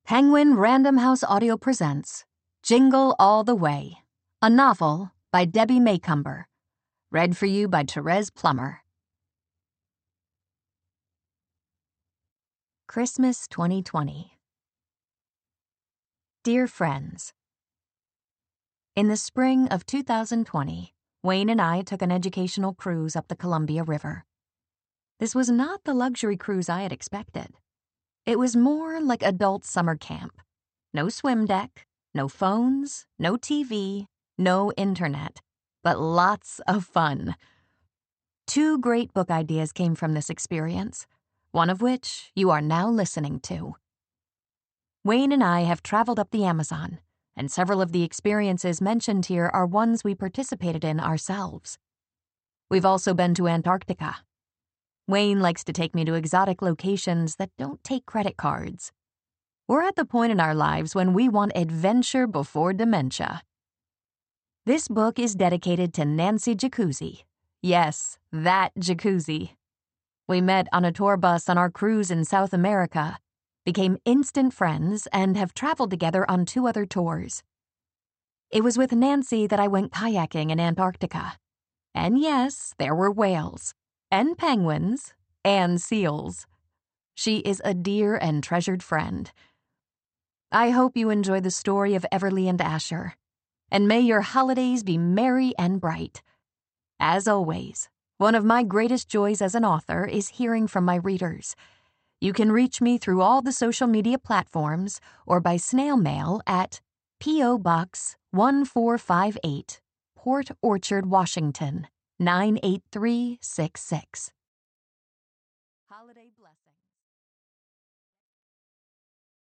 Penguin Random House Audio presents Jingle All the Way, a novel by Debbie Macomber. Read for you by Therese Plummer. Christmas 2020. Dear friends, in the spring of 2020, Wayne and I took an educational cruise up the Columbia River. This was not the luxury cruise I had expected. It was more like adult summer camp. No swim deck, no phones, no TV, no internet, but lots of fun. 2 great book ideas came from this experience, one of which you are now listening to. Wayne and I have traveled up the Amazon, and several of the experiences mentioned here are ones we participated in ourselves. We've also been to Antarctica. Wayne likes to take me to exotic locations that don't take credit cards. We're at the point in our lives when we want adventure before dementia. This book is dedicated to Nancy Jacuzzi. Yes, that Jacuzzi. We met on a tour bus on our cruise in South America, became instant friends, and have traveled together on 2 other tours. It was with Nancy that I went kayaking in Antarctica. And yes, there were whales. And penguins, and seals. She is a dear and treasured friend. I hope you enjoy the story of Everly and Asher, and may your holidays be merry and bright. As always, one of my greatest joys as an author is hearing from my readers. You can reach me through all the social media platforms or by snail mail at P.O. Box 1458, Port Orchard, Washington, 98366.